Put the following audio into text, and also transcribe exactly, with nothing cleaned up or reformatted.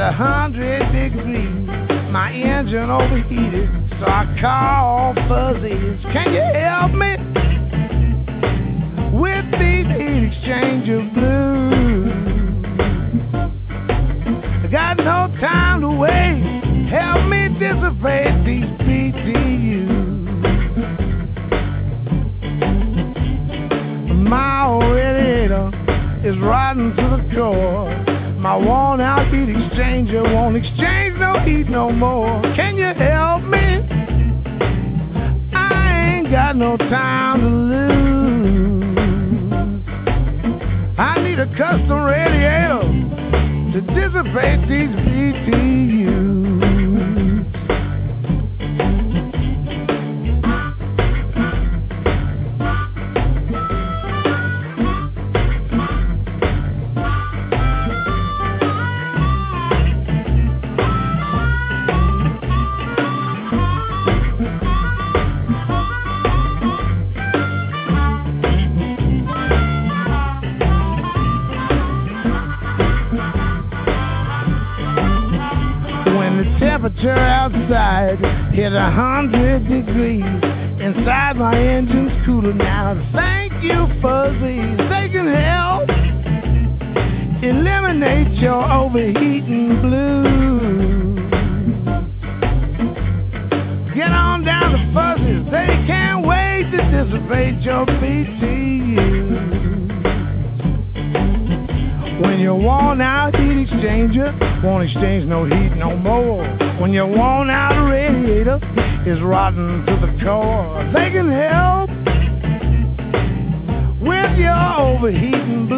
a hundred degrees. My engine overheated, so I called Fuzzies. Can you help me with these heat exchanger blues? I got no time to wait. Help me dissipate these B T Us. My old radiator is rotten to the core. My worn out heat exchanger won't exchange no heat no more. Can you help me? I ain't got no time to lose. I need a custom radiator to dissipate these B T Us. Temperature outside hit a hundred degrees. Inside my engine's cooler now. Thank you, Fuzzies. They can help eliminate your overheating blues. Get on down to Fuzzies. They can't wait to dissipate your B T Us. When your worn out heat exchanger won't exchange no heat no more. When your worn out radiator is rotten to the core. They can help with your overheating blues.